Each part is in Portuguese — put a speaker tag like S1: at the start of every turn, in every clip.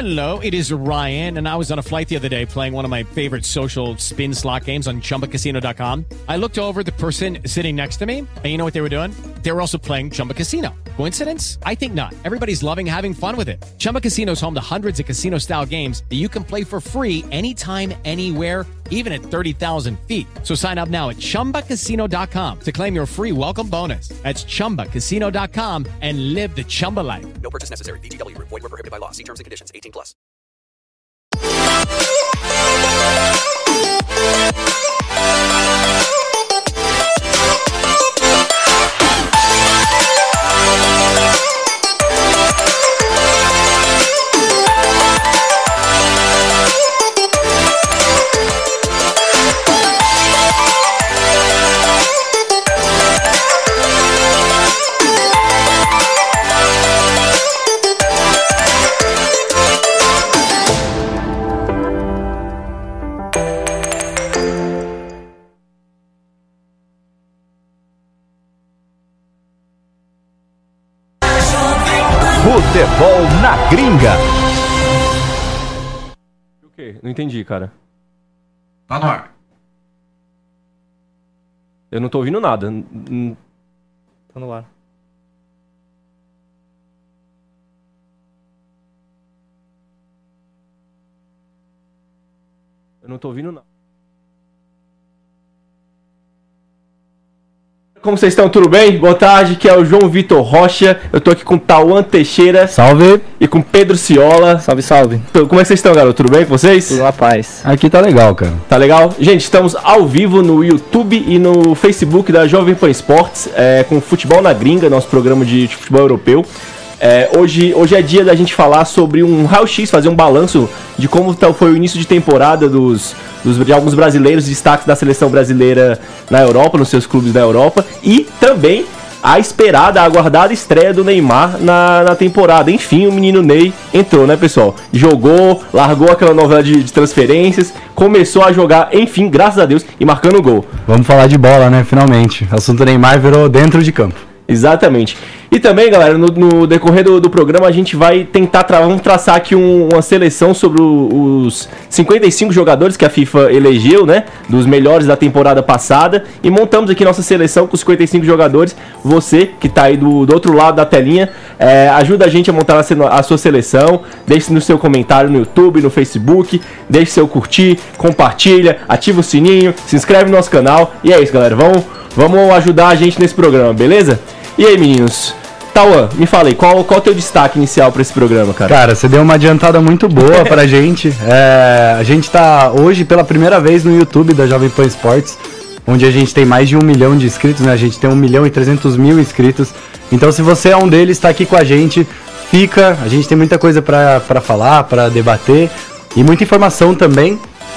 S1: Hello, it is Ryan, and I was on a flight the other day playing one of my favorite social spin slot games on ChumbaCasino.com. I looked over at the person sitting next to me, and you know what they were doing? They were also playing Chumba Casino. Coincidence? I think not. Everybody's loving having fun with it. Chumba Casino is home to hundreds of casino-style games that you can play for free anytime, anywhere, even at 30,000 feet. So sign up now at ChumbaCasino.com to claim your free welcome bonus. That's ChumbaCasino.com and live the Chumba life.
S2: No purchase necessary. VGW. Void where prohibited by law. See terms and conditions. 18+.
S3: Futebol na Gringa.
S4: O quê? Não entendi, cara.
S5: Tá no ar.
S4: Eu não tô ouvindo nada.
S6: Tá no ar.
S4: Eu não tô ouvindo nada. Como vocês estão? Tudo bem? Boa tarde, que é o João Vitor Rocha. Eu tô aqui com o Tauan Teixeira.
S6: Salve!
S4: E com Pedro Ciola.
S6: Salve, salve.
S4: Como é que vocês estão, garoto? Tudo bem com vocês?
S6: Tudo na paz.
S3: Aqui tá legal, cara.
S4: Tá legal? Gente, estamos ao vivo no YouTube e no Facebook da Jovem Pan Esportes, com Futebol na Gringa, nosso programa de futebol europeu. Hoje é dia da gente falar sobre um raio-x, fazer um balanço de como foi o início de temporada de alguns brasileiros, destaques da seleção brasileira na Europa, nos seus clubes da Europa, e também a esperada, a aguardada estreia do Neymar na temporada. Enfim, o menino Ney entrou, né, pessoal? Jogou, largou aquela novela de transferências, começou a jogar, enfim, graças a Deus, e marcando gol.
S3: Vamos falar de bola, né, finalmente. O assunto Neymar virou dentro de campo.
S4: Exatamente. E também, galera, no decorrer do programa a gente vai tentar vamos traçar aqui uma seleção sobre os 55 jogadores que a FIFA elegeu, né? Dos melhores da temporada passada. E montamos aqui nossa seleção com os 55 jogadores. Você, que tá aí do outro lado da telinha, ajuda a gente a montar a sua seleção. Deixe no seu comentário no YouTube, no Facebook. Deixe seu curtir, compartilha, ativa o sininho, se inscreve no nosso canal. E é isso, galera. Vamos ajudar a gente nesse programa, beleza? E aí, meninos? Tauan, me fala aí, qual o teu destaque inicial pra esse programa, cara?
S3: Cara, você deu uma adiantada muito boa pra gente. A gente tá hoje pela primeira vez no YouTube da Jovem Pan Esportes, onde a gente tem mais de 1 milhão de inscritos, né? A gente tem 1.300.000 inscritos. Então, se você é um deles, tá aqui com a gente, a gente tem muita coisa pra falar, pra debater e muita informação também.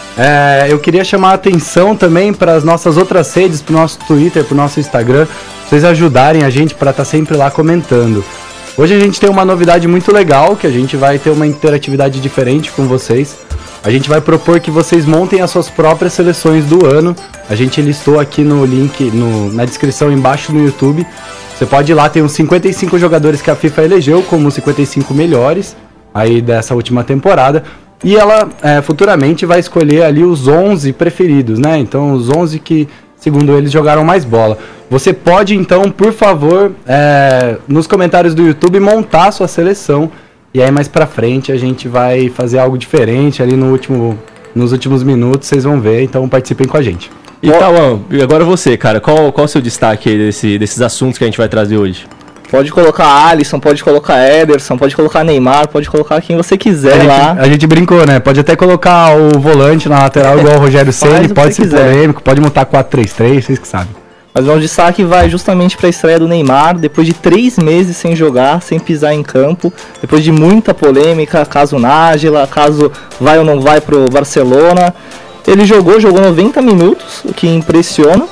S3: Eu queria chamar a atenção também para as nossas outras redes, pro nosso Twitter, pro nosso Instagram, pra vocês ajudarem a gente para estar sempre lá comentando. Hoje a gente tem uma novidade muito legal, que a gente vai ter uma interatividade diferente com vocês. A gente vai propor que vocês montem as suas próprias seleções do ano. A gente listou aqui no link, na descrição embaixo no YouTube. Você pode ir lá, tem uns 55 jogadores que a FIFA elegeu como os 55 melhores aí dessa última temporada. E ela futuramente vai escolher ali os 11 preferidos, né? Então, os 11 que, segundo eles, jogaram mais bola. Você pode, então, por favor, nos comentários do YouTube, montar a sua seleção. E aí, mais pra frente, a gente vai fazer algo diferente ali nos últimos minutos, vocês vão ver. Então, participem com a gente.
S4: E Tauan, agora você, cara, qual o seu destaque aí desses assuntos que a gente vai trazer hoje?
S6: Pode colocar Alisson, pode colocar Ederson, pode colocar Neymar, pode colocar quem você quiser lá.
S3: A gente brincou, né? Pode até colocar o volante na lateral igual o Rogério Ceni, pode ser polêmico, pode montar 4-3-3, vocês que sabem.
S6: Mas o destaque vai justamente para a estreia do Neymar, depois de 3 meses sem jogar, sem pisar em campo, depois de muita polêmica, caso Nájila, caso vai ou não vai pro Barcelona. Ele jogou 90 minutos, o que impressiona.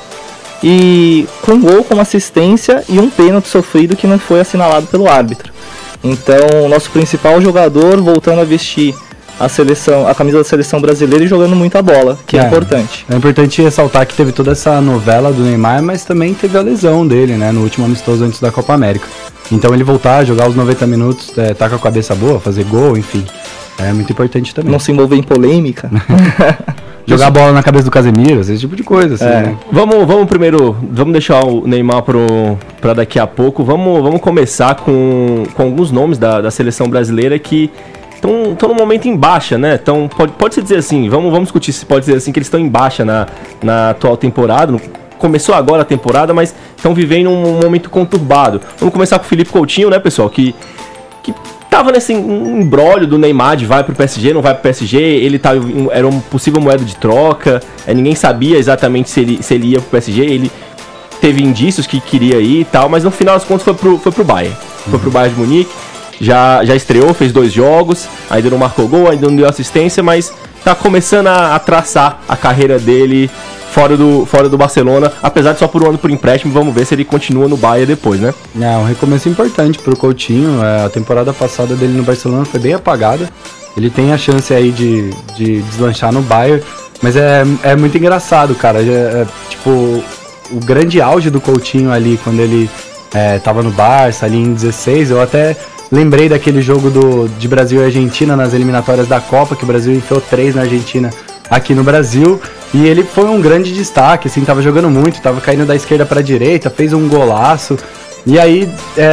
S6: E com gol, com assistência e um pênalti sofrido que não foi assinalado pelo árbitro. Então, o nosso principal jogador voltando a vestir a camisa da seleção brasileira e jogando muita bola, que é importante.
S3: É importante ressaltar que teve toda essa novela do Neymar, mas também teve a lesão dele, né, no último amistoso antes da Copa América. Então ele voltar a jogar os 90 minutos, tá com a cabeça boa, fazer gol, enfim. É muito importante também.
S6: Não se envolver em polêmica.
S3: Jogar a bola na cabeça do Casemiro, esse tipo de coisa, assim, né?
S4: Vamos primeiro, vamos deixar o Neymar pra daqui a pouco. Vamos começar com alguns nomes da seleção brasileira que estão no momento em baixa, né? Então, pode-se dizer assim, vamos discutir se pode dizer assim que eles estão em baixa na atual temporada. Começou agora a temporada, mas estão vivendo um momento conturbado. Vamos começar com o Felipe Coutinho, né, pessoal? Que tava nesse imbróglio do Neymar de vai pro PSG, não vai pro PSG, ele era uma possível moeda de troca, ninguém sabia exatamente se ele ia pro PSG, ele teve indícios que queria ir e tal, mas no final das contas foi pro Bayern. Foi pro Bayern de Munique, já estreou, fez 2 jogos, ainda não marcou gol, ainda não deu assistência, mas tá começando a traçar a carreira dele fora do Barcelona, apesar de só por um ano por empréstimo. Vamos ver se ele continua no Bayern depois, né?
S3: É um recomeço importante pro Coutinho. A temporada passada dele no Barcelona foi bem apagada. Ele tem a chance aí de deslanchar no Bayern, mas é muito engraçado, cara. Tipo, o grande auge do Coutinho ali, quando ele tava no Barça, ali em 16, eu até lembrei daquele jogo de Brasil e Argentina nas eliminatórias da Copa, que o Brasil enfiou 3 na Argentina aqui no Brasil, e ele foi um grande destaque, assim, tava jogando muito, tava caindo da esquerda pra direita, fez um golaço, e aí,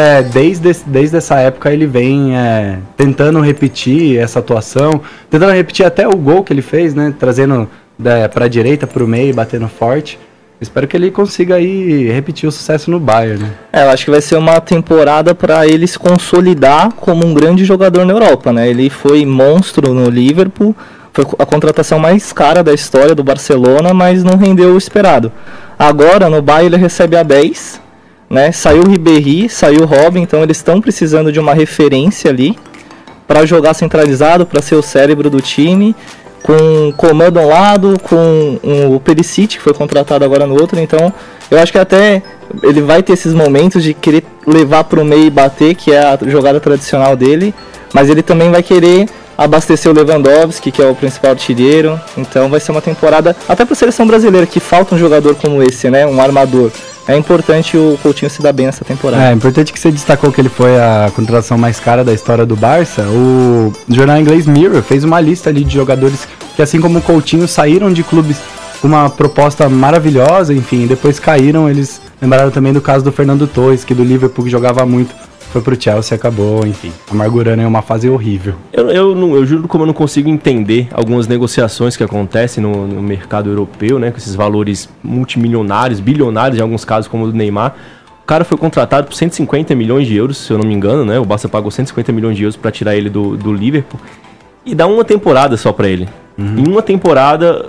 S3: desde essa época ele vem tentando repetir essa atuação, tentando repetir até o gol que ele fez, né, trazendo pra direita, pro meio, batendo forte. Espero que ele consiga aí repetir o sucesso no Bayern, né?
S6: Eu acho que vai ser uma temporada para ele se consolidar como um grande jogador na Europa, né? Ele foi monstro no Liverpool, foi a contratação mais cara da história do Barcelona, mas não rendeu o esperado. Agora, no Bayern, ele recebe a 10, né? Saiu o Ribéry, saiu o Robin, então eles estão precisando de uma referência ali para jogar centralizado, para ser o cérebro do time, com Coman de um lado, com o Perisic, que foi contratado agora no outro. Então eu acho que até ele vai ter esses momentos de querer levar para o meio e bater, que é a jogada tradicional dele, mas ele também vai querer abastecer o Lewandowski, que é o principal artilheiro. Então vai ser uma temporada, até para a seleção brasileira, que falta um jogador como esse, né, um armador. É importante o Coutinho se dar bem nessa temporada.
S3: É importante que você destacou que ele foi a contratação mais cara da história do Barça. O jornal inglês Mirror fez uma lista ali de jogadores que, assim como o Coutinho, saíram de clubes com uma proposta maravilhosa, enfim, depois caíram. Eles lembraram também do caso do Fernando Torres, que do Liverpool, que jogava muito, foi pro Chelsea, acabou, enfim, amargurando em uma fase horrível.
S4: Eu juro como eu não consigo entender algumas negociações que acontecem no mercado europeu, né, com esses valores multimilionários, bilionários em alguns casos, como o do Neymar. O cara foi contratado por 150 milhões de euros, se eu não me engano, né, o Barça pagou 150 milhões de euros para tirar ele do Liverpool, e dá uma temporada só para ele. Em uma temporada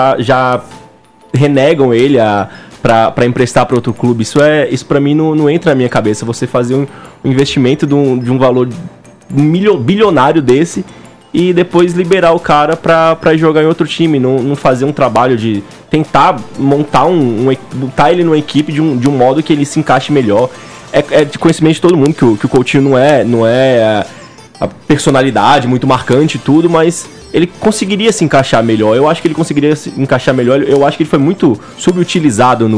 S4: já renegam ele para emprestar para outro clube. Isso para mim não entra na minha cabeça. Você fazer um investimento de um valor bilionário desse e depois liberar o cara para jogar em outro time, não fazer um trabalho de tentar montar botar ele numa equipe de um modo que ele se encaixe melhor. É de conhecimento de todo mundo que o Coutinho não é a personalidade muito marcante e tudo, mas ele conseguiria se encaixar melhor. Eu acho que ele conseguiria se encaixar melhor. Eu acho que ele foi muito subutilizado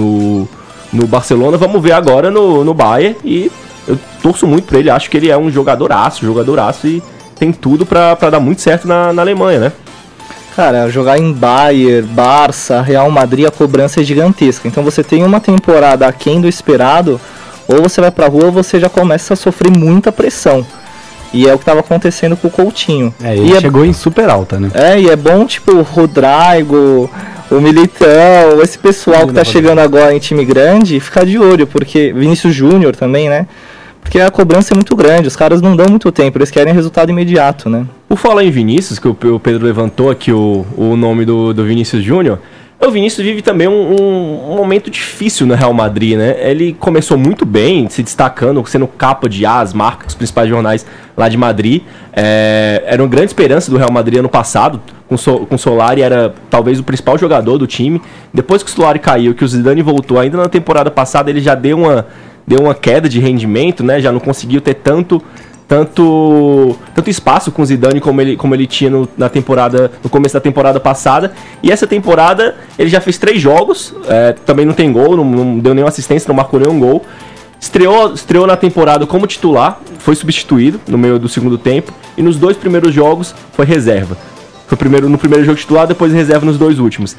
S4: no Barcelona. Vamos ver agora no Bayern. E eu torço muito pra ele. Acho que ele é um jogadoraço e tem tudo pra dar muito certo na Alemanha, né?
S6: Cara, jogar em Bayern, Barça, Real Madrid, a cobrança é gigantesca. Então você tem uma temporada aquém do esperado, ou você vai pra rua ou você já começa a sofrer muita pressão. E é o que estava acontecendo com o Coutinho.
S3: Ele chegou em super alta, né?
S6: E é bom, tipo, o Rodrigo, o Militão, esse pessoal que tá chegando agora em time grande, ficar de olho, porque Vinícius Júnior também, né? Porque a cobrança é muito grande, os caras não dão muito tempo, eles querem resultado imediato, né?
S4: Por falar em Vinícius, que o Pedro levantou aqui o nome do Vinícius Júnior, o Vinícius vive também um momento difícil no Real Madrid, né? Ele começou muito bem, se destacando, sendo capa de as marcas, os principais jornais lá de Madrid. Era uma grande esperança do Real Madrid ano passado, com o Solari, era talvez o principal jogador do time. Depois que o Solari caiu, que o Zidane voltou, ainda na temporada passada ele já deu uma queda de rendimento, né? Já não conseguiu ter tanto espaço com o Zidane como ele tinha no começo da temporada passada. E essa temporada ele já fez 3 jogos, também não tem gol, não deu nenhuma assistência, não marcou nenhum gol. Estreou na temporada como titular, foi substituído no meio do segundo tempo, e nos 2 primeiros jogos foi reserva. Foi no primeiro jogo titular, depois reserva nos 2 últimos.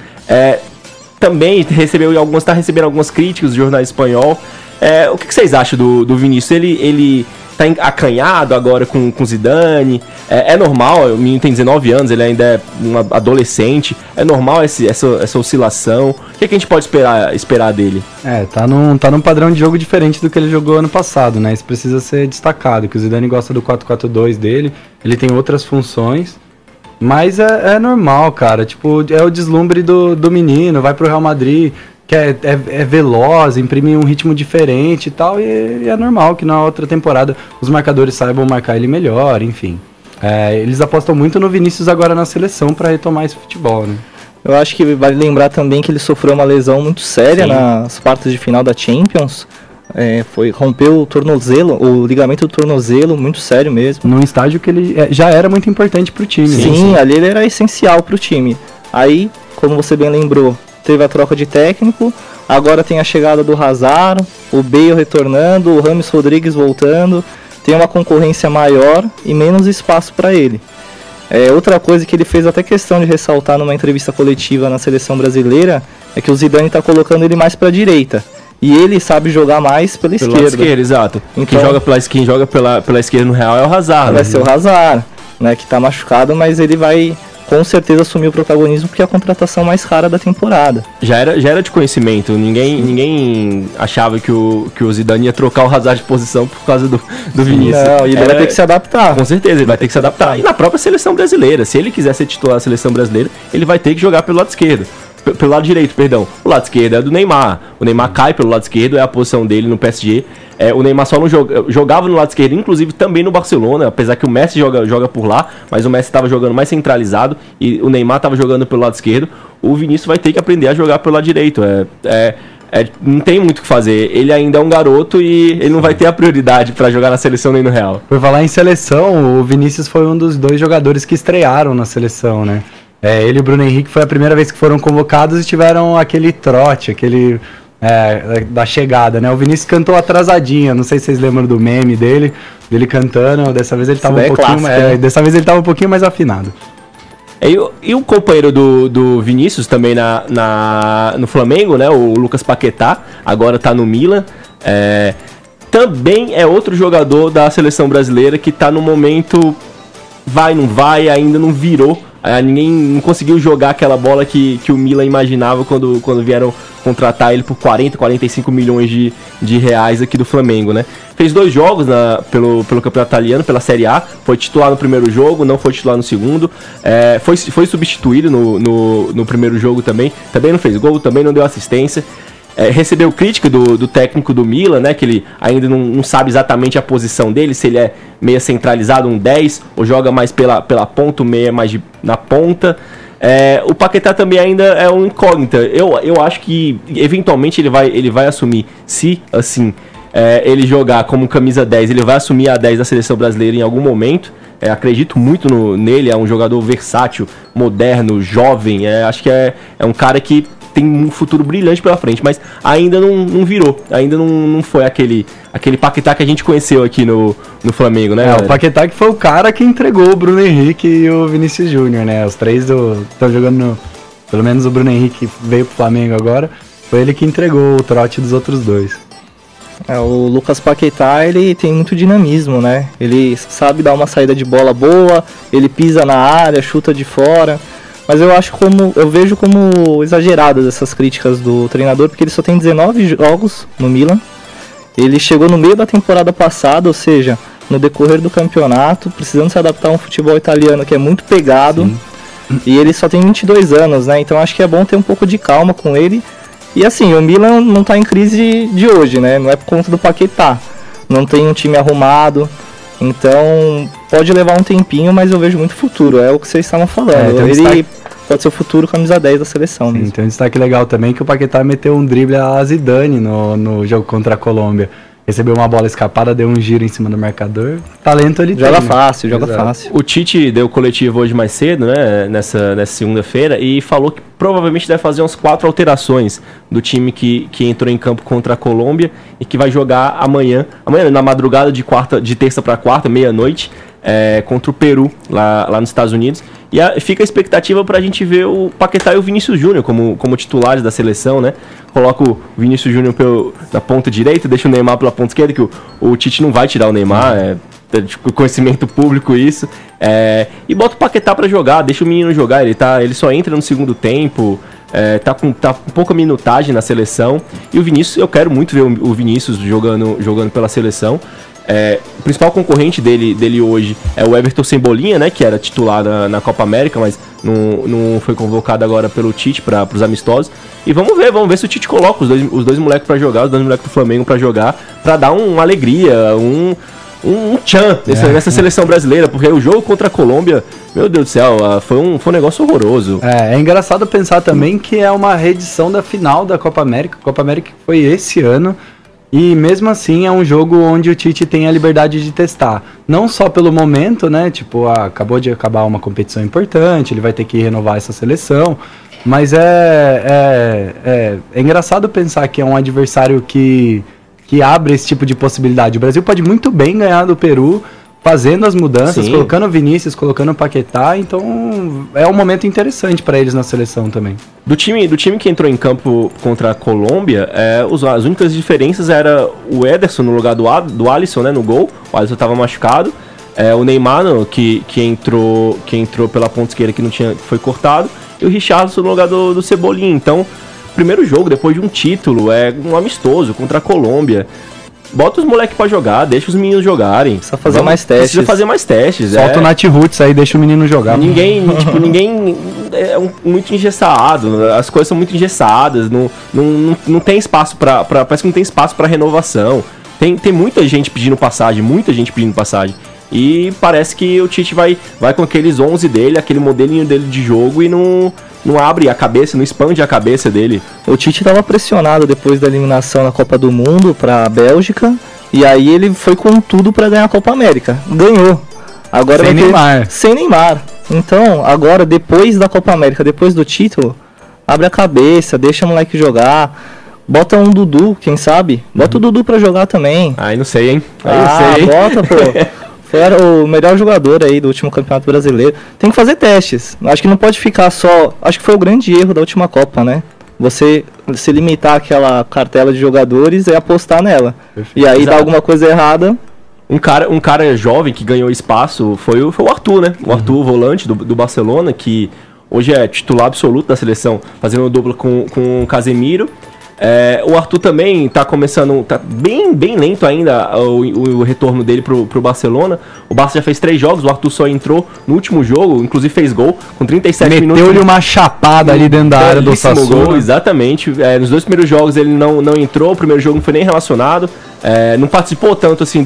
S4: Também está recebendo algumas críticas do jornal espanhol. O que vocês acham do Vinícius? Ele tá acanhado agora com Zidane? É normal, o menino tem 19 anos, ele ainda é um adolescente. É normal essa oscilação? O que a gente pode esperar dele?
S3: Tá num padrão de jogo diferente do que ele jogou ano passado, né? Isso precisa ser destacado, que o Zidane gosta do 4-4-2 dele, ele tem outras funções. Mas é normal, cara. Tipo, é o deslumbre do menino, vai pro Real Madrid, que é veloz, imprime um ritmo diferente e tal, e é normal que na outra temporada os marcadores saibam marcar ele melhor, enfim. Eles apostam muito no Vinícius agora na seleção para retomar esse futebol, né?
S6: Eu acho que vale lembrar também que ele sofreu uma lesão muito séria nas quartas de final da Champions. Rompeu o ligamento do tornozelo, muito sério mesmo.
S3: Num estágio que ele já era muito importante pro time.
S6: Sim, ali ele era essencial pro time. Aí, como você bem lembrou, teve a troca de técnico, agora tem a chegada do Hazard, o Bale retornando, o James Rodrigues voltando, tem uma concorrência maior e menos espaço para ele. Outra coisa que ele fez até questão de ressaltar numa entrevista coletiva na seleção brasileira é que o Zidane está colocando ele mais para a direita. E ele sabe jogar mais pela esquerda.
S4: Exato.
S6: Então,
S4: quem joga pela esquerda no Real é o Hazard.
S6: Vai ser o Hazard, né, que está machucado, mas ele vai com certeza assumir o protagonismo porque é a contratação mais rara da temporada.
S4: Já era de conhecimento, ninguém achava que o Zidane ia trocar o Hazard de posição por causa do Vinícius.
S6: Não, e ele vai ter que se adaptar.
S4: Com certeza, ele vai ter que se adaptar. E na própria seleção brasileira, se ele quiser ser titular da seleção brasileira, ele vai ter que jogar pelo lado esquerdo. Pelo lado direito, perdão. O lado esquerdo é do Neymar. O Neymar cai pelo lado esquerdo, é a posição dele no PSG. O Neymar só não jogava no lado esquerdo, inclusive também no Barcelona, apesar que o Messi joga por lá, mas o Messi estava jogando mais centralizado e o Neymar estava jogando pelo lado esquerdo. O Vinícius vai ter que aprender a jogar pelo lado direito. Não tem muito o que fazer. Ele ainda é um garoto e ele não vai ter a prioridade para jogar na seleção nem no Real.
S3: Por falar em seleção, o Vinícius foi um dos 2 jogadores que estrearam na seleção, né? Ele e o Bruno Henrique foi a primeira vez que foram convocados e tiveram aquele trote, da chegada, né? O Vinícius cantou atrasadinho, não sei se vocês lembram do meme dele cantando, dessa vez ele tava dessa vez ele tava um pouquinho mais afinado.
S4: E o companheiro do Vinícius também no Flamengo, né? O Lucas Paquetá, agora tá no Milan. Também é outro jogador da seleção brasileira que tá no momento vai, não vai, ainda não virou. Ninguém não conseguiu jogar aquela bola que o Milan imaginava quando vieram contratar ele por 40, 45 milhões de reais aqui do Flamengo, né? Fez 2 jogos pelo campeonato italiano, pela Série A, foi titular no primeiro jogo, não foi titular no segundo, foi substituído no primeiro jogo também não fez gol, também não deu assistência. Recebeu crítica do técnico do Milan, né? Que ele ainda não sabe exatamente a posição dele, se ele é meia centralizado, um 10, ou joga mais pela ponta, o meia mais na ponta. O Paquetá também ainda é um incógnita. Eu acho que eventualmente ele vai assumir, se assim ele jogar como camisa 10, ele vai assumir a 10 da seleção brasileira em algum momento. Acredito muito nele, é um jogador versátil, moderno, jovem. Acho que é um cara que tem um futuro brilhante pela frente, mas ainda não virou, ainda não foi aquele Paquetá que a gente conheceu aqui no Flamengo, né?
S3: O Paquetá que foi o cara que entregou o Bruno Henrique e o Vinícius Júnior, né? Os 3 estão jogando pelo menos o Bruno Henrique veio pro Flamengo agora, foi ele que entregou o trote dos outros 2.
S6: O Lucas Paquetá, ele tem muito dinamismo, né? Ele sabe dar uma saída de bola boa, ele pisa na área, chuta de fora. Mas eu vejo como exageradas essas críticas do treinador, porque ele só tem 19 jogos no Milan. Ele chegou no meio da temporada passada, ou seja, no decorrer do campeonato, precisando se adaptar a um futebol italiano que é muito pegado. Sim. E ele só tem 22 anos, né? Então acho que é bom ter um pouco de calma com ele. E assim, o Milan não tá em crise de hoje, né? Não é por conta do Paquetá. Não tem um time arrumado. Então pode levar um tempinho, mas eu vejo muito futuro. É o que vocês estavam falando. Ele pode ser o futuro camisa 10 da seleção.
S3: Sim, tem um destaque legal também que o Paquetá meteu um drible a Zidane no jogo contra a Colômbia. recebeu uma bola escapada, deu um giro em cima do marcador. Talento ele
S6: Joga
S3: tem, né?
S6: fácil, joga
S3: Exato.
S6: fácil.
S4: O Tite deu coletivo hoje mais cedo, né, nessa segunda-feira, e falou que provavelmente deve fazer umas 4 alterações do time que entrou em campo contra a Colômbia e que vai jogar amanhã na madrugada de terça para quarta, meia-noite, contra o Peru, lá nos Estados Unidos. E fica a expectativa pra gente ver o Paquetá e o Vinícius Júnior como titulares da seleção, né? Coloca o Vinícius Júnior na ponta direita, deixa o Neymar pela ponta esquerda, que o Tite não vai tirar o Neymar, é conhecimento público isso. E bota o Paquetá pra jogar, deixa o menino jogar, ele só entra no segundo tempo, tá com pouca minutagem na seleção. E o Vinícius, eu quero muito ver o Vinícius jogando pela seleção. O principal concorrente dele hoje é o Everton Cebolinha, né, que era titular na Copa América, mas não foi convocado agora pelo Tite para os amistosos. E vamos ver se o Tite coloca os dois moleques para jogar, os dois moleques do Flamengo para jogar, para dar uma alegria, um tchan nessa seleção brasileira, porque o jogo contra a Colômbia, meu Deus do céu, foi um negócio horroroso.
S3: É engraçado pensar também que é uma reedição da final da Copa América. A Copa América foi esse ano. E mesmo assim é um jogo onde o Tite tem a liberdade de testar. Não só pelo momento, né? Tipo, acabou de acabar uma competição importante, ele vai ter que renovar essa seleção. Mas é engraçado pensar que é um adversário que abre esse tipo de possibilidade. O Brasil pode muito bem ganhar do Peru, fazendo as mudanças,
S4: Sim.
S3: colocando o Vinícius, colocando o Paquetá. Então é um momento interessante para eles na seleção também.
S4: Do time que entrou em campo contra a Colômbia, as únicas diferenças era o Ederson no lugar do Alisson, né, no gol. O Alisson estava machucado. O Neymar, que entrou pela ponta esquerda, que foi cortado. E o Richarlison no lugar do Cebolinha. Então, primeiro jogo, depois de um título, um amistoso contra a Colômbia. Bota os moleques pra jogar, deixa os meninos jogarem.
S6: Precisa fazer mais testes.
S4: Precisa fazer mais testes.
S3: Solta o Nath Roots aí, deixa o menino jogar.
S4: Ninguém muito engessado, as coisas são muito engessadas, não tem espaço parece que não tem espaço pra renovação. Tem muita gente pedindo passagem. E parece que o Tite vai com aqueles 11 dele, aquele modelinho dele de jogo e não abre a cabeça, não expande a cabeça dele.
S6: O Tite estava pressionado depois da eliminação na Copa do Mundo para a Bélgica, e aí ele foi com tudo para ganhar a Copa América. Ganhou. Agora
S3: Sem Neymar.
S6: Sem Neymar. Então, agora, depois da Copa América, depois do título, abre a cabeça, deixa o moleque jogar. Bota um Dudu, quem sabe? Bota o Dudu pra jogar também.
S4: Aí não sei, hein?
S6: Bota, pô. Foi o melhor jogador aí do último Campeonato Brasileiro. Tem que fazer testes. Acho que não pode ficar só... Acho que foi o grande erro da última Copa, né? Você se limitar àquela cartela de jogadores e apostar nela. Perfeito. E aí dá alguma coisa errada...
S4: Um cara jovem que ganhou espaço foi o Arthur, né? O Arthur, volante do Barcelona, que hoje é titular absoluto da seleção, fazendo dupla com o Casemiro. O Arthur também tá começando, tá bem lento ainda o retorno dele pro Barcelona. O Barça já fez 3 jogos, o Arthur só entrou no último jogo, inclusive fez gol com 37 minutos.
S3: Meteu-lhe uma chapada ali dentro da área do Sassuolo.
S4: Gol, exatamente. Nos 2 primeiros jogos ele não entrou, o primeiro jogo não foi nem relacionado. Não participou tanto assim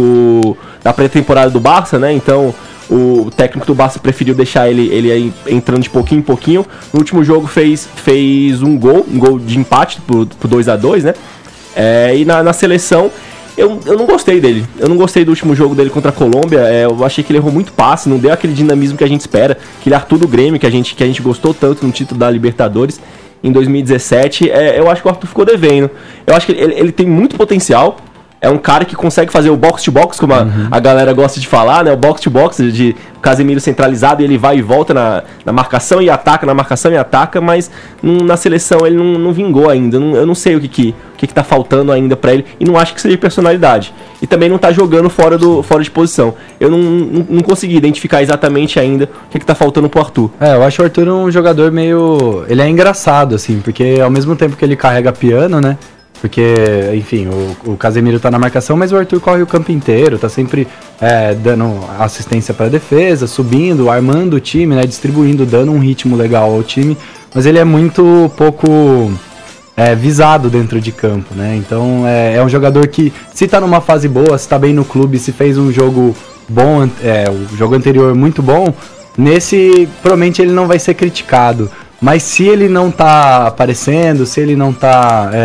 S4: da pré-temporada do Barça, né? Então o técnico do Barça preferiu deixar ele aí entrando de pouquinho em pouquinho. No último jogo fez um gol de empate pro 2-2, né? E na seleção eu não gostei dele. Eu não gostei do último jogo dele contra a Colômbia. Eu achei que ele errou muito passe, não deu aquele dinamismo que a gente espera. Aquele Arthur do Grêmio que a gente gostou tanto no título da Libertadores em 2017. Eu acho que o Arthur ficou devendo. Eu acho que ele tem muito potencial. É um cara que consegue fazer o box-to-box, como a galera gosta de falar, né? O box-to-box de Casemiro centralizado, e ele vai e volta na marcação e ataca, mas na seleção ele não vingou ainda. Eu não sei o que tá faltando ainda pra ele, e não acho que seja personalidade. E também não tá jogando fora de posição. Eu não consegui identificar exatamente ainda o que tá faltando pro Arthur.
S3: Eu acho o Arthur um jogador meio... Ele é engraçado, assim, porque ao mesmo tempo que ele carrega piano, né? Porque, enfim, o Casemiro tá na marcação, mas o Arthur corre o campo inteiro, tá sempre dando assistência pra defesa, subindo, armando o time, né, distribuindo, dando um ritmo legal ao time, mas ele é muito pouco visado dentro de campo, né, então é um jogador que, se tá numa fase boa, se tá bem no clube, se fez um jogo bom, o jogo anterior muito bom, nesse, provavelmente ele não vai ser criticado. Mas se ele não tá aparecendo, se ele não tá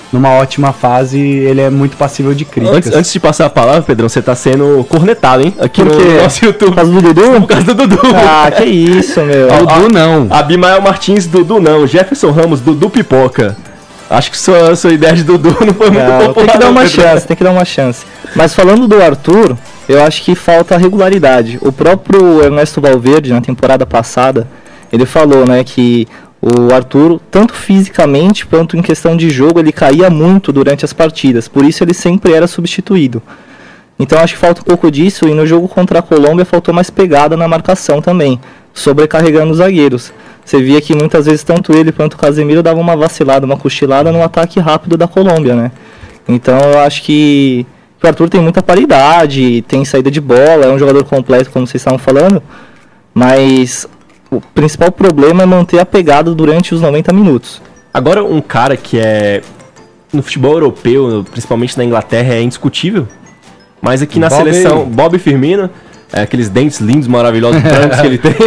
S3: numa ótima fase, ele é muito passível de críticas.
S4: Antes de passar a palavra, Pedrão, você tá sendo cornetado, hein? Aqui no nosso YouTube.
S6: Por causa do Dudu?
S4: Por causa do Dudu.
S6: Ah, que isso, meu.
S3: Dudu não.
S4: Abimael Martins, Dudu não. Jefferson Ramos, Dudu Pipoca. Acho que sua ideia de Dudu não foi muito popular.
S6: Tem que dar uma
S4: Pedro.
S6: chance, tem que dar uma chance. Mas falando do Arthur, eu acho que falta regularidade. O próprio Ernesto Valverde, na temporada passada, ele falou, né, que o Arthur, tanto fisicamente quanto em questão de jogo, ele caía muito durante as partidas. Por isso ele sempre era substituído. Então acho que falta um pouco disso, e no jogo contra a Colômbia faltou mais pegada na marcação também, sobrecarregando os zagueiros. Você via que muitas vezes tanto ele quanto o Casemiro davam uma vacilada, uma cochilada no ataque rápido da Colômbia, né? Então eu acho que o Arthur tem muita qualidade, tem saída de bola, é um jogador completo, como vocês estavam falando, mas o principal problema é manter a pegada durante os 90 minutos.
S4: Agora, um cara que é, no futebol europeu, principalmente na Inglaterra, é indiscutível, mas aqui na seleção, Bob Firmino, aqueles dentes lindos, maravilhosos, brancos que ele tem,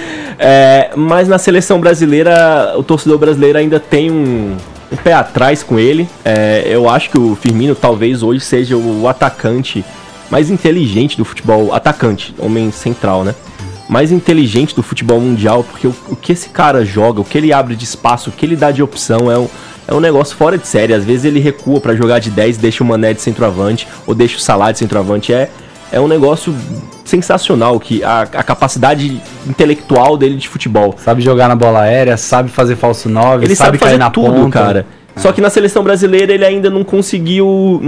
S4: mas na seleção brasileira, o torcedor brasileiro ainda tem um pé atrás com ele. Eu acho que o Firmino talvez hoje seja o atacante mais inteligente do futebol, atacante, homem central, né? Mais inteligente do futebol mundial, porque o que esse cara joga, o que ele abre de espaço, o que ele dá de opção é um negócio fora de série. Às vezes ele recua pra jogar de 10, deixa o Mané de centroavante, ou deixa o Salah de centroavante. É um negócio sensacional, que a capacidade intelectual dele de futebol.
S3: Sabe jogar na bola aérea, sabe fazer falso 9,
S4: ele sabe
S3: cair
S4: fazer
S3: na
S4: tudo,
S3: ponta.
S4: cara. Só que na seleção brasileira ele ainda não conseguiu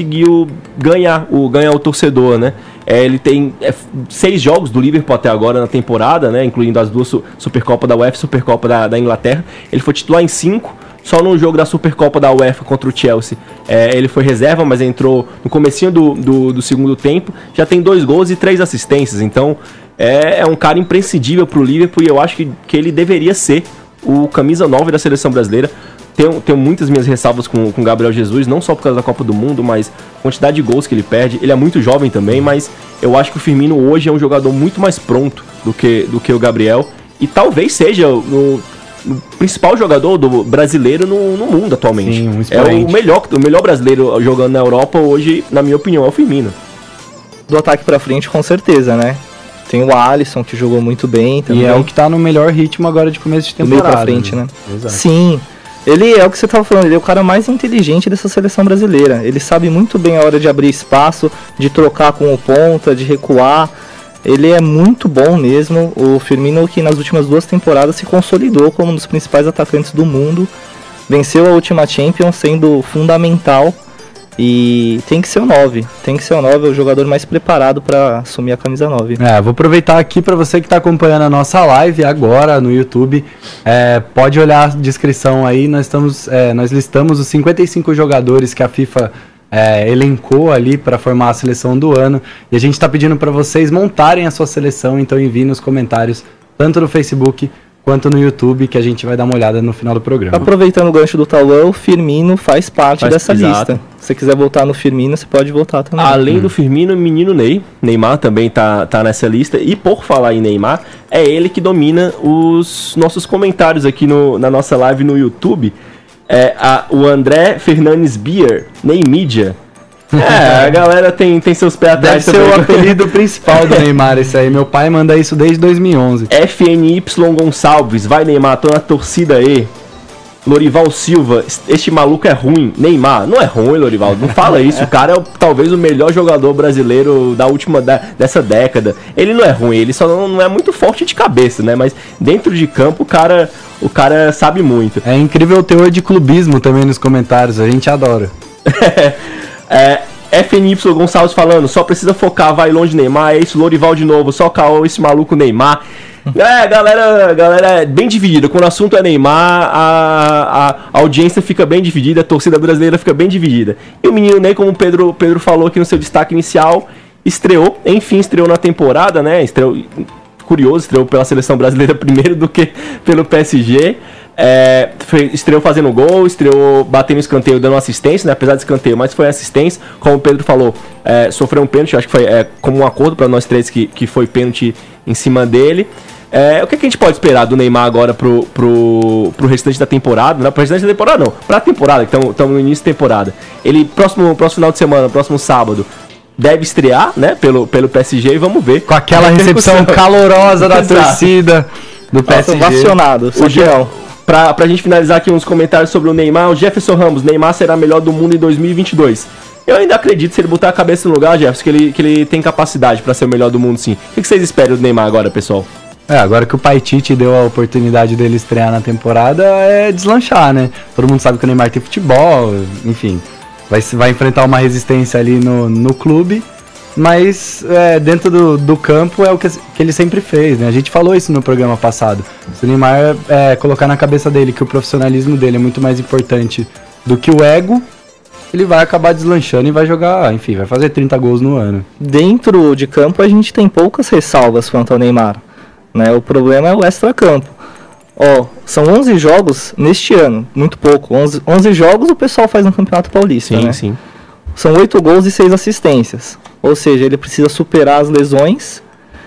S4: ganhar o torcedor, né? Ele tem 6 jogos do Liverpool até agora na temporada, né? Incluindo as 2 Supercopa da UEFA e Supercopa da Inglaterra. Ele foi titular em 5. Só no jogo da Supercopa da UEFA contra o Chelsea ele foi reserva, mas entrou no comecinho do segundo tempo. Já tem 2 gols e 3 assistências. Então é um cara imprescindível pro Liverpool, e eu acho que ele deveria ser o camisa 9 da seleção brasileira. Tenho muitas minhas ressalvas com o Gabriel Jesus, não só por causa da Copa do Mundo, mas a quantidade de gols que ele perde. Ele é muito jovem também, mas eu acho que o Firmino hoje é um jogador muito mais pronto do que o Gabriel, e talvez seja o principal jogador do brasileiro no mundo atualmente.
S3: Sim, um
S4: é o melhor brasileiro jogando na Europa hoje, na minha opinião, é o Firmino.
S6: Do ataque pra frente, com certeza, né? Tem o Alisson, que jogou muito bem também.
S3: E é o que tá no melhor ritmo agora de começo de
S6: do
S3: temporada.
S6: meio pra frente, né?
S3: Exato.
S6: Sim. Ele é o que você tava falando, ele é o cara mais inteligente dessa seleção brasileira. Ele sabe muito bem a hora de abrir espaço, de trocar com o ponta, de recuar. Ele é muito bom mesmo. O Firmino, que nas últimas 2 temporadas se consolidou como um dos principais atacantes do mundo. Venceu a última Champions, sendo fundamental. E tem que ser o 9. Tem que ser o 9, é o jogador mais preparado para assumir a camisa 9.
S3: Vou aproveitar aqui para você que está acompanhando a nossa live agora no YouTube. Pode olhar a descrição aí. Nós listamos os 55 jogadores que a FIFA elencou ali para formar a seleção do ano. E a gente está pedindo para vocês montarem a sua seleção. Então envie nos comentários, tanto no Facebook quanto no YouTube, que a gente vai dar uma olhada no final do programa.
S6: Aproveitando o gancho do Tauan, o Firmino faz parte dessa lista. Se você quiser voltar no Firmino, você pode voltar também.
S4: Além do Firmino, o menino Neymar também tá nessa lista. E por falar em Neymar, é ele que domina os nossos comentários aqui na nossa live no YouTube. O André Fernandes Bier, Neymídia. A galera tem seus pés atrás
S3: também. Deve ser o apelido principal do Neymar, esse aí. Meu pai manda isso desde 2011.
S4: FNY Gonçalves, vai Neymar, tô na torcida aí. Lorival Silva, este maluco é ruim. Neymar, não é ruim, Lorival, não fala isso. O cara é talvez o melhor jogador brasileiro dessa década. Ele não é ruim, ele só não é muito forte de cabeça, né? Mas dentro de campo o cara sabe muito.
S3: É incrível o teor de clubismo também nos comentários, a gente adora.
S4: FNY Gonçalves falando, só precisa focar, vai longe Neymar, é isso, Lorival de novo, só caô esse maluco Neymar. Galera é bem dividida. Quando o assunto é Neymar, a audiência fica bem dividida, a torcida brasileira fica bem dividida. E o menino Ney, como o Pedro falou aqui no seu destaque inicial, estreou na temporada, né? Estreou pela seleção brasileira primeiro do que pelo PSG. Estreou fazendo gol, estreou batendo escanteio, dando assistência, né? Apesar de escanteio, mas foi assistência. Como o Pedro falou, sofreu um pênalti, acho que foi como um acordo para nós três que foi pênalti em cima dele. O que a gente pode esperar do Neymar agora pro restante da temporada? Não, pro restante da temporada não, pra temporada, que estamos no início da temporada. Ele, próximo final de semana, próximo sábado, deve estrear, né, pelo PSG, e vamos ver.
S3: Com aquela recepção calorosa da torcida do PSG.
S6: Ovacionado,
S4: Pra gente finalizar aqui uns comentários sobre o Neymar, o Jefferson Ramos, Neymar será melhor do mundo em 2022. Eu ainda acredito, se ele botar a cabeça no lugar, Jefferson, que ele tem capacidade pra ser o melhor do mundo, sim. O que vocês esperam do Neymar agora, pessoal?
S3: Agora que o Paititi deu a oportunidade dele estrear na temporada, é deslanchar, né? Todo mundo sabe que o Neymar tem futebol, enfim, vai enfrentar uma resistência ali no clube, mas dentro do campo é o que ele sempre fez, né? A gente falou isso no programa passado. Se o Neymar colocar na cabeça dele que o profissionalismo dele é muito mais importante do que o ego, ele vai acabar deslanchando e vai jogar, enfim, vai fazer 30 gols no ano.
S6: Dentro de campo a gente tem poucas ressalvas quanto ao Neymar, né? O problema é o extra-campo. São 11 jogos neste ano, muito pouco. 11 jogos o pessoal faz no Campeonato Paulista, né?
S4: Sim.
S6: São 8 gols e 6 assistências. Ou seja, ele precisa superar as lesões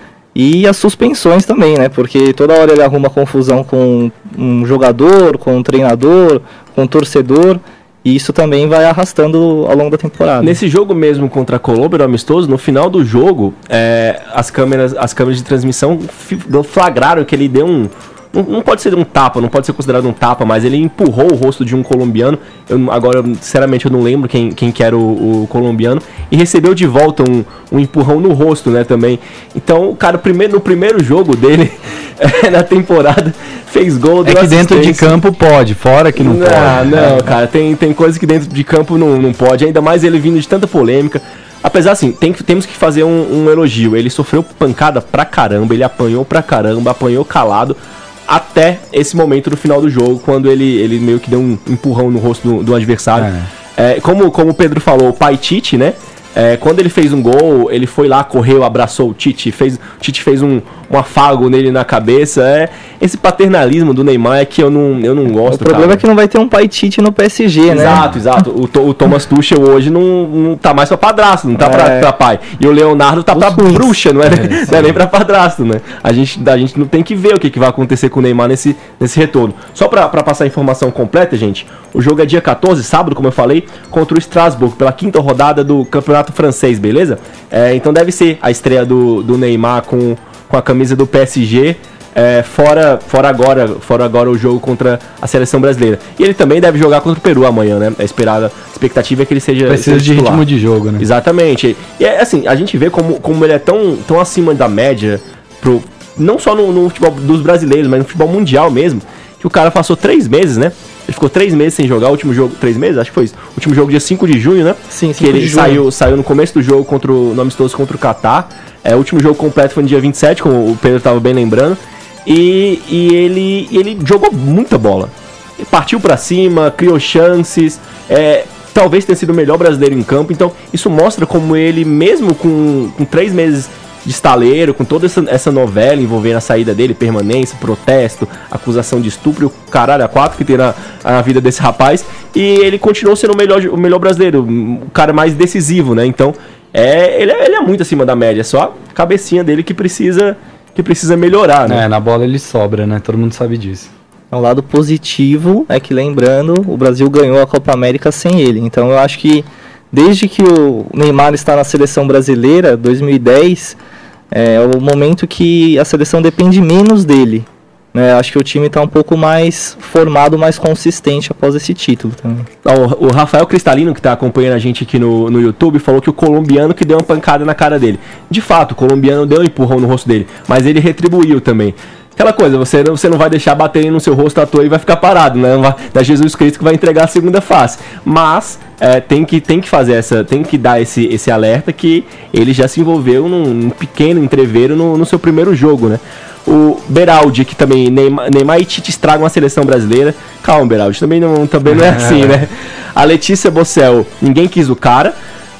S6: e as suspensões também, né? Porque toda hora ele arruma confusão com um jogador, com um treinador, com um torcedor. E isso também vai arrastando ao longo da temporada.
S4: Nesse jogo mesmo contra a Colômbia, no amistoso, no final do jogo, as câmeras de transmissão flagraram que ele deu um... Não pode ser um tapa, não pode ser considerado um tapa, mas ele empurrou o rosto de um colombiano. Agora, sinceramente, eu não lembro quem que era o colombiano. E recebeu de volta um empurrão no rosto, né, também. Então, o cara, no primeiro jogo dele, na temporada, fez gol, deu
S3: que dentro de campo pode, fora que não pode.
S4: Não, cara, tem coisas que dentro de campo não pode. Ainda mais ele vindo de tanta polêmica. Apesar, assim, temos que fazer um elogio. Ele sofreu pancada pra caramba, ele apanhou pra caramba, apanhou calado. Até esse momento no final do jogo, quando ele meio que deu um empurrão no rosto do adversário. Como o Pedro falou, o Paititi, né? Quando ele fez um gol, ele foi lá, correu, abraçou o Tite, o Tite fez um afago nele na cabeça. Esse paternalismo do Neymar é que eu não gosto.
S6: O problema é que não vai ter um Paititi no PSG, né?
S4: Exato. O Thomas Tuchel hoje não tá mais pra padrasto, não tá pra pai. E o Leonardo tá pra bruxa, não é nem pra padrasto, né? A gente não tem que ver o que vai acontecer com o Neymar nesse retorno. Só pra passar a informação completa, gente, o jogo é dia 14, sábado, como eu falei, contra o Strasbourg, pela 5ª rodada do Campeonato Francês, beleza? Então deve ser a estreia do Neymar com a camisa do PSG, fora agora o jogo contra a seleção brasileira. E ele também deve jogar contra o Peru amanhã, né? A expectativa é que ele seja
S3: precisa de
S4: titular.
S3: ritmo de jogo, né?
S4: Exatamente. E assim, a gente vê como ele é tão acima da média, não só no futebol dos brasileiros, mas no futebol mundial mesmo, que o cara passou 3 meses, né? Ele ficou 3 meses sem jogar, o último jogo, 3 meses? Acho que foi isso. O último jogo dia 5 de junho, né?
S6: Sim,
S4: que ele saiu no começo do jogo no amistoso contra o Catar. O último jogo completo foi no dia 27, como o Pedro estava bem lembrando. E ele jogou muita bola. Ele partiu pra cima, criou chances. Talvez tenha sido o melhor brasileiro em campo. Então, isso mostra como ele, mesmo com 3 meses de estaleiro, com toda essa novela envolvendo a saída dele, permanência, protesto, acusação de estupro, o caralho a 4 que tem na vida desse rapaz, e ele continuou sendo o melhor brasileiro, o cara mais decisivo, né? Então, ele é muito acima da média, é só a cabecinha dele que precisa melhorar, né?
S3: Na bola ele sobra, né? Todo mundo sabe disso.
S6: O lado positivo é que, lembrando, o Brasil ganhou a Copa América sem ele. Então eu acho que desde que o Neymar está na seleção brasileira, 2010, é o momento que a seleção depende menos dele. Acho que o time está um pouco mais formado, mais consistente após esse título também.
S4: O Rafael Cristalino, que está acompanhando a gente aqui no YouTube, falou que o colombiano que deu uma pancada na cara dele. De fato, o colombiano deu um empurrão no rosto dele, mas ele retribuiu também. Aquela coisa, você não vai deixar baterem no seu rosto à toa e vai ficar parado, né? Não é Jesus Cristo que vai entregar a segunda face. Mas tem que fazer tem que dar esse alerta que ele já se envolveu num pequeno entreveiro no seu primeiro jogo, né? O Beraldi, que também Neymar e Tite estragam a seleção brasileira. Calma, Beraldi, também não é assim, né? A Letícia Bossel, ninguém quis o cara.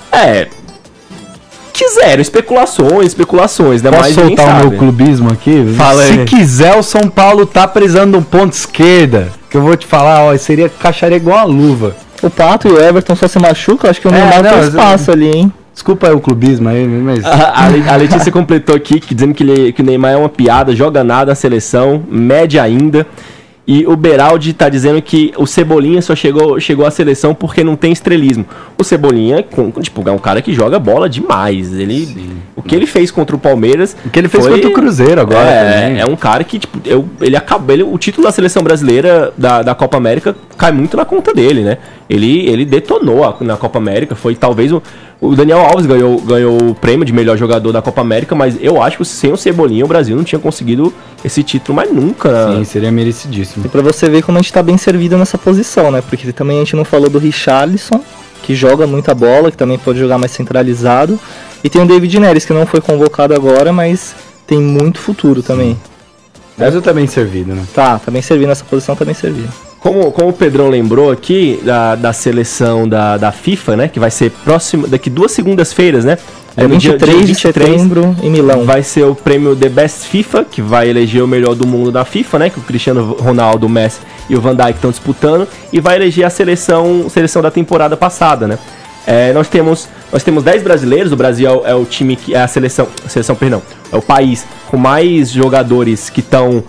S4: Quiseram, especulações, né?
S3: Posso soltar o meu clubismo aqui?
S4: Fala aí.
S3: Se quiser, o São Paulo tá precisando de um ponto esquerda, que eu vou te falar, caixaria igual uma luva.
S6: O Pato e o Everton só se machucam, acho que o Neymar tem espaço ali, hein?
S3: Desculpa o clubismo aí, mas...
S4: A Letícia completou aqui, dizendo que o Neymar é uma piada, joga nada na seleção, média ainda. E o Beraldi tá dizendo que o Cebolinha só chegou à seleção porque não tem estrelismo. O Cebolinha é um cara que joga bola demais. O que ele fez contra o Palmeiras...
S3: O que ele fez contra o Cruzeiro agora também.
S4: É um cara que, o título da seleção brasileira da Copa América cai muito na conta dele, né? Ele detonou na Copa América, foi talvez... O Daniel Alves ganhou o prêmio de melhor jogador da Copa América, mas eu acho que sem o Cebolinha o Brasil não tinha conseguido esse título mais nunca.
S3: Sim, seria merecidíssimo.
S6: E pra você ver como a gente tá bem servido nessa posição, né? Porque também a gente não falou do Richarlison, que joga muita bola, que também pode jogar mais centralizado. E tem o David Neres, que não foi convocado agora, mas tem muito futuro também.
S3: O Brasil tá bem servido, né?
S6: Tá bem servido nessa posição, tá bem servido.
S4: Como o Pedrão lembrou aqui da seleção da FIFA, né? Que vai ser daqui 2 segundas-feiras, né?
S6: É no 23 de setembro em Milão.
S4: Vai ser o prêmio The Best FIFA, que vai eleger o melhor do mundo da FIFA, né? Que o Cristiano Ronaldo, o Messi e o Van Dijk estão disputando. E vai eleger a seleção da temporada passada, né? Nós temos 10 brasileiros. O Brasil é o time que é a seleção, é o país com mais jogadores que estão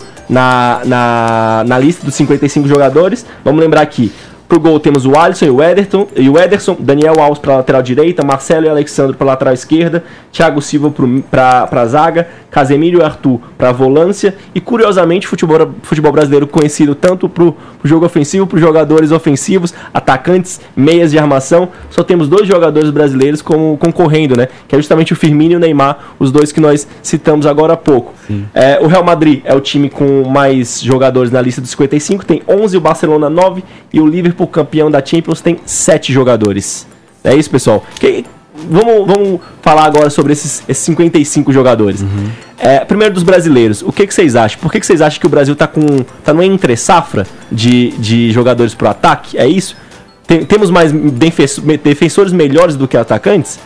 S4: na lista dos 55 jogadores. Vamos lembrar aqui: pro gol temos o Alisson e o Ederson, Daniel Alves para lateral direita, Marcelo e Alexandre para lateral esquerda, Thiago Silva para zaga, Casemiro e Arthur para volância. E curiosamente, futebol brasileiro conhecido tanto pro jogo ofensivo, para jogadores ofensivos, atacantes, meias de armação. Só temos 2 jogadores brasileiros concorrendo, né? Que é justamente o Firmino e o Neymar, os 2 que nós citamos agora há pouco. O Real Madrid é o time com mais jogadores na lista dos 55, tem 11, o Barcelona 9 e o Liverpool, campeão da Champions, tem 7 jogadores. É isso, pessoal. Vamos falar agora sobre esses 55 jogadores. Primeiro dos brasileiros, o que vocês acham? Por que vocês acham que o Brasil tá numa entre-safra de jogadores pro ataque? É isso? Temos mais defensores melhores do que atacantes?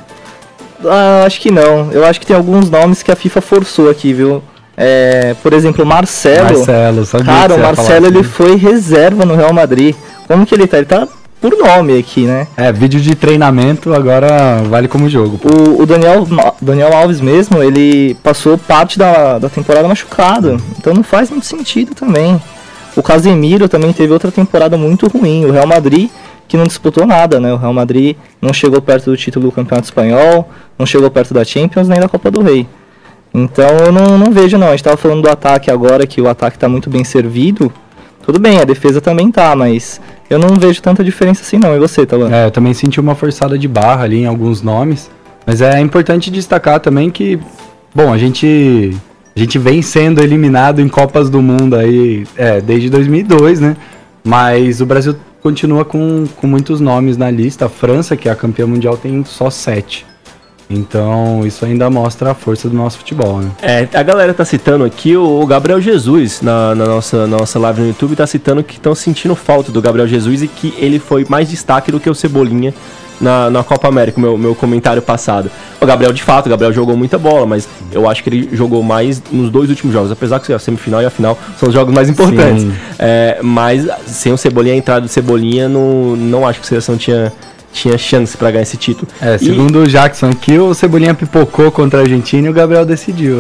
S6: Acho que não. Eu acho que tem alguns nomes que a FIFA forçou aqui, viu? Por exemplo, Marcelo. Cara, o Marcelo ele foi reserva no Real Madrid. Como que ele tá? Ele tá por nome aqui, né?
S3: Vídeo de treinamento agora vale como jogo.
S6: O Daniel Alves mesmo, ele passou parte da temporada machucado. Então não faz muito sentido também. O Casemiro também teve outra temporada muito ruim. O Real Madrid, que não disputou nada, né? O Real Madrid não chegou perto do título do Campeonato Espanhol, não chegou perto da Champions, nem da Copa do Rei. Então eu não vejo, não. A gente tava falando do ataque agora, que o ataque tá muito bem servido. Tudo bem, a defesa também tá, mas eu não vejo tanta diferença assim não. E você, Talan?
S3: Eu também senti uma forçada de barra ali em alguns nomes. Mas é importante destacar também que, bom, a gente vem sendo eliminado em Copas do Mundo aí desde 2002, né? Mas o Brasil continua com muitos nomes na lista. A França, que é a campeã mundial, tem só 7. Então, isso ainda mostra a força do nosso futebol, né?
S4: A galera tá citando aqui o Gabriel Jesus na nossa live no YouTube, tá citando que estão sentindo falta do Gabriel Jesus e que ele foi mais destaque do que o Cebolinha na Copa América, meu comentário passado. O Gabriel jogou muita bola, mas eu acho que ele jogou mais nos 2 últimos jogos, apesar que a semifinal e a final são os jogos mais importantes. Mas sem o Cebolinha, a entrada do Cebolinha, não acho que a seleção tinha chance pra ganhar esse título.
S3: Segundo o Jackson aqui, o Cebolinha pipocou contra a Argentina e o Gabriel decidiu.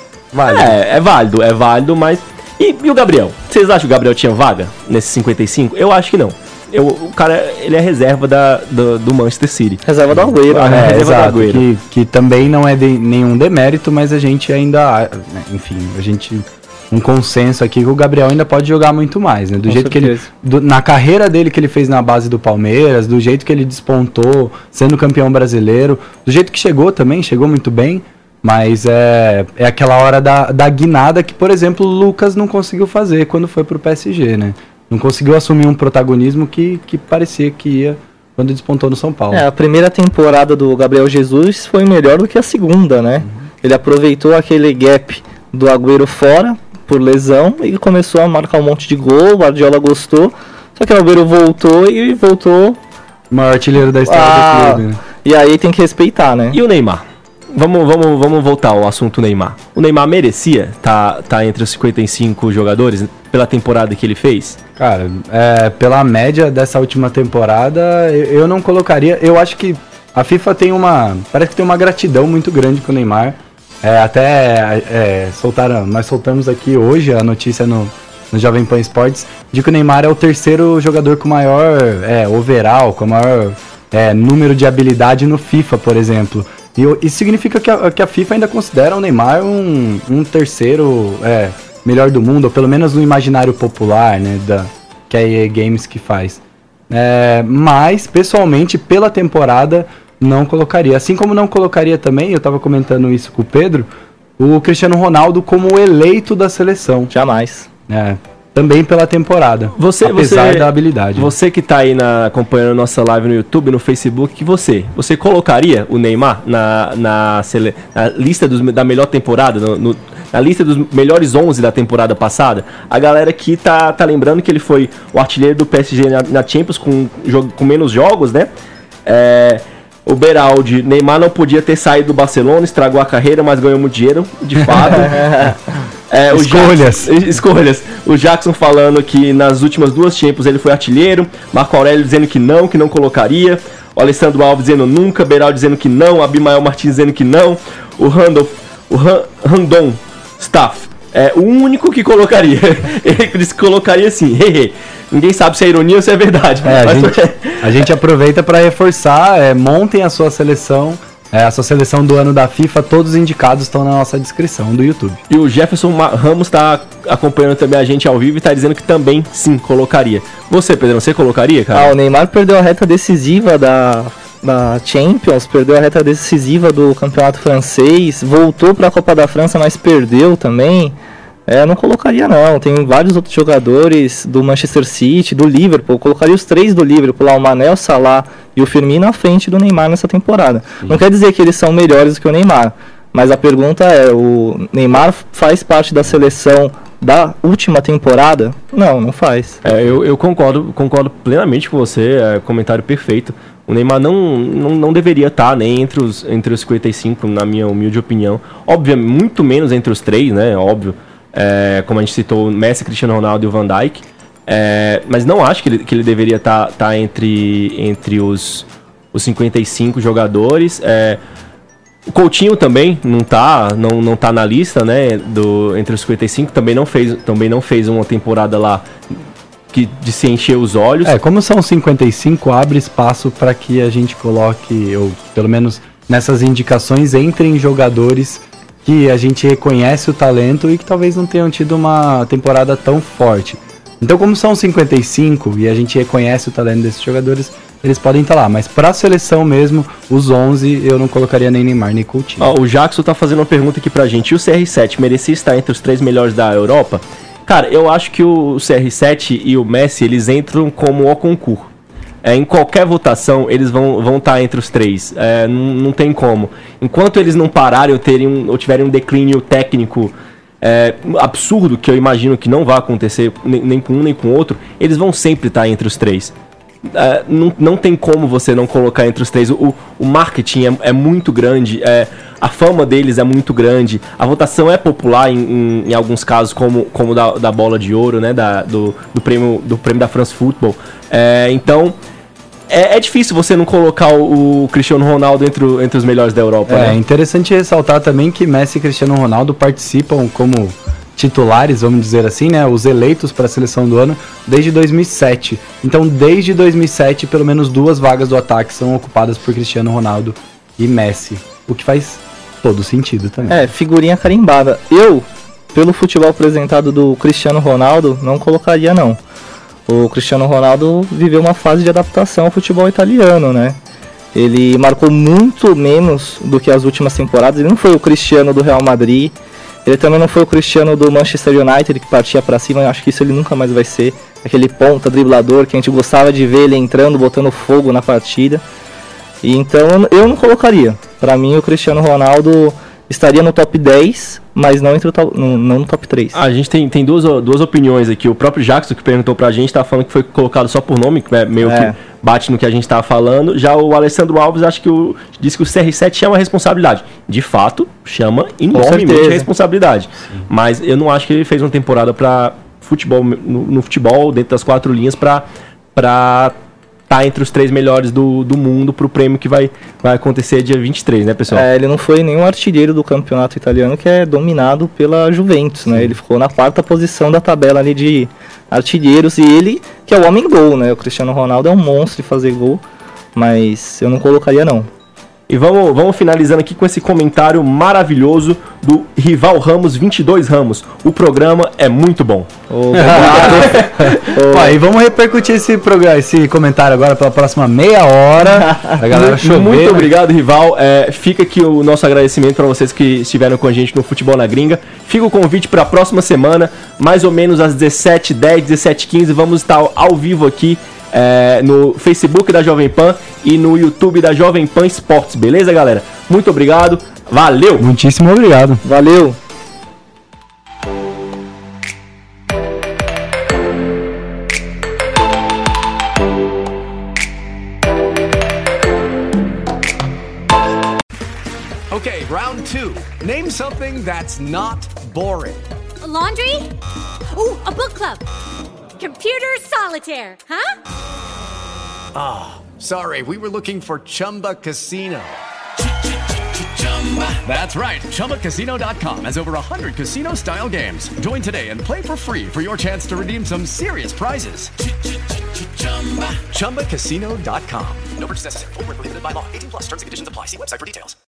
S4: Válido. É válido, mas... E o Gabriel? Vocês acham que o Gabriel tinha vaga nesses 55? Eu acho que não. O cara, ele é reserva do Manchester City.
S6: Reserva do Agüero.
S4: Reserva do Agüero.
S3: Que também não é nenhum demérito, mas a gente ainda... Enfim, um consenso aqui que o Gabriel ainda pode jogar muito mais, né? Do jeito que ele... na carreira dele que ele fez na base do Palmeiras, do jeito que ele despontou, sendo campeão brasileiro, do jeito que chegou muito bem, mas é aquela hora da guinada que, por exemplo, o Lucas não conseguiu fazer quando foi pro PSG, né? Não conseguiu assumir um protagonismo que parecia que ia quando despontou no São Paulo.
S6: A primeira temporada do Gabriel Jesus foi melhor do que a segunda, né? Ele aproveitou aquele gap do Agüero fora, por lesão, e começou a marcar um monte de gol. O Guardiola gostou, só que o Agüero voltou
S3: o maior artilheiro da história do clube, né?
S6: E aí tem que respeitar, né?
S4: E o Neymar? Vamos voltar ao assunto Neymar. O Neymar merecia tá entre os 55 jogadores pela temporada que ele fez?
S3: Cara, pela média dessa última temporada, eu não colocaria. Eu acho que A FIFA parece que tem uma gratidão muito grande com o Neymar. Nós soltamos aqui hoje a notícia no Jovem Pan Esportes de que o Neymar é o terceiro jogador com maior overall, com maior número de habilidade no FIFA, por exemplo. E isso significa que a FIFA ainda considera o Neymar um terceiro melhor do mundo, ou pelo menos no imaginário popular, né, que a EA Games que faz. Mas, pessoalmente, pela temporada, não colocaria. Assim como não colocaria também, eu estava comentando isso com o Pedro, o Cristiano Ronaldo como eleito da seleção.
S6: Jamais.
S3: Também pela temporada, apesar da habilidade.
S4: Você que está aí acompanhando a nossa live no YouTube, no Facebook, você colocaria o Neymar na lista da melhor temporada, na lista dos melhores 11 da temporada passada? A galera aqui tá lembrando que ele foi o artilheiro do PSG na Champions com menos jogos, né? O Beraldi, Neymar não podia ter saído do Barcelona, estragou a carreira, mas ganhou muito dinheiro, de fato. Escolhas. O Jackson falando que nas últimas 2 Champions ele foi artilheiro. Marco Aurélio dizendo que não colocaria. O Alessandro Alves dizendo nunca. Beraldi dizendo que não. Abimael Martins dizendo que não. O Randon Staff é o único que colocaria. Ele disse que colocaria sim. Ninguém sabe se é ironia ou se é verdade.
S3: A gente aproveita para reforçar. Montem a sua seleção. A sua seleção do ano da FIFA, todos os indicados estão na nossa descrição do YouTube.
S4: E o Jefferson Ramos está acompanhando também a gente ao vivo e está dizendo que também, sim, colocaria. Você, Pedrão, você colocaria, cara?
S6: O Neymar perdeu a reta decisiva da Champions, perdeu a reta decisiva do Campeonato Francês, voltou para a Copa da França, mas perdeu também. Não colocaria não, tem vários outros jogadores do Manchester City, do Liverpool, colocaria os 3 do Liverpool, o Mané, o Salah e o Firmino à frente do Neymar nessa temporada. Sim. Não quer dizer que eles são melhores do que o Neymar, mas a pergunta o Neymar faz parte da seleção da última temporada? Não faz.
S4: Eu concordo plenamente com você, comentário perfeito. O Neymar não deveria estar nem entre os 55, na minha humilde opinião. Obviamente, muito menos entre os 3, né, óbvio. Como a gente citou, Messi, Cristiano Ronaldo e o Van Dijk, mas não acho que ele deveria estar entre os 55 jogadores. O Coutinho também não tá na lista, né, entre os 55, também não fez uma temporada lá de se encher os olhos.
S3: Como são 55, abre espaço para que a gente coloque, ou pelo menos nessas indicações, entrem jogadores que a gente reconhece o talento e que talvez não tenham tido uma temporada tão forte. Então, como são 55 e a gente reconhece o talento desses jogadores, eles podem estar lá. Mas para a seleção mesmo, os 11, eu não colocaria nem Neymar, nem Coutinho.
S4: O Jackson tá fazendo uma pergunta aqui pra gente. E o CR7 merecia estar entre os 3 melhores da Europa? Cara, eu acho que o CR7 e o Messi, eles entram como o concurso. Em qualquer votação, eles vão estar entre os 3. Não tem como. Enquanto eles não pararem ou tiverem um declínio técnico absurdo, que eu imagino que não vai acontecer nem com um nem com o outro, eles vão sempre estar entre os 3. Não tem como você não colocar entre os 3. O marketing é muito grande, a fama deles é muito grande, a votação é popular em alguns casos, como da bola de ouro, né, do prêmio da France Football. Então é difícil você não colocar o Cristiano Ronaldo entre os melhores da Europa.
S3: É interessante ressaltar também que Messi e Cristiano Ronaldo participam como titulares, vamos dizer assim, né, os eleitos para a seleção do ano desde 2007. Então, desde 2007, pelo menos 2 vagas do ataque são ocupadas por Cristiano Ronaldo e Messi, o que faz todo sentido também.
S6: Figurinha carimbada. Eu, pelo futebol apresentado do Cristiano Ronaldo, não colocaria não. O Cristiano Ronaldo viveu uma fase de adaptação ao futebol italiano, né? Ele marcou muito menos do que as últimas temporadas. Ele não foi o Cristiano do Real Madrid. Ele também não foi o Cristiano do Manchester United, que partia pra cima. Eu acho que isso ele nunca mais vai ser. Aquele ponta driblador que a gente gostava de ver ele entrando, botando fogo na partida. E então eu não colocaria. Pra mim o Cristiano Ronaldo estaria no top 10, mas não no top 3.
S4: A gente tem duas opiniões aqui. O próprio Jackson, que perguntou pra gente, tá falando que foi colocado só por nome, que meio que bate no que a gente tava falando. Já o Alessandro Alves, acho que diz que o CR7 chama a responsabilidade. De fato, chama enormemente a responsabilidade. Sim. Mas eu não acho que ele fez uma temporada pra futebol, no futebol, dentro das 4 linhas, pra tá entre os 3 melhores do mundo pro prêmio que vai acontecer dia 23, né, pessoal?
S6: Ele não foi nenhum artilheiro do campeonato italiano, que é dominado pela Juventus, né? Ele ficou na 4ª posição da tabela ali de artilheiros, e ele, que é o homem-gol, né? O Cristiano Ronaldo é um monstro de fazer gol, mas eu não colocaria, não.
S4: E vamos finalizando aqui com esse comentário maravilhoso do Rival Ramos 22 Ramos. O programa é muito bom.
S3: E vamos repercutir esse comentário agora pela próxima meia hora. A galera chover.
S4: Muito obrigado, Rival. Fica aqui o nosso agradecimento para vocês que estiveram com a gente no Futebol na Gringa. Fica o convite para a próxima semana, mais ou menos às 17h10, 17h15. Vamos estar ao vivo aqui no Facebook da Jovem Pan e no YouTube da Jovem Pan Esportes, beleza, galera? Muito obrigado, valeu!
S3: Muitíssimo obrigado.
S6: Valeu!
S7: Okay, round 2. Name something that's not boring.
S8: A laundry? Ooh, a book club. Computer solitaire, huh?
S7: Sorry, we were looking for Chumba Casino. That's right. ChumbaCasino.com has over 100 casino-style games. Join today and play for free for your chance to redeem some serious prizes. ChumbaCasino.com.
S2: No purchase necessary. Void where prohibited by law. 18+. Terms and conditions apply. See website for details.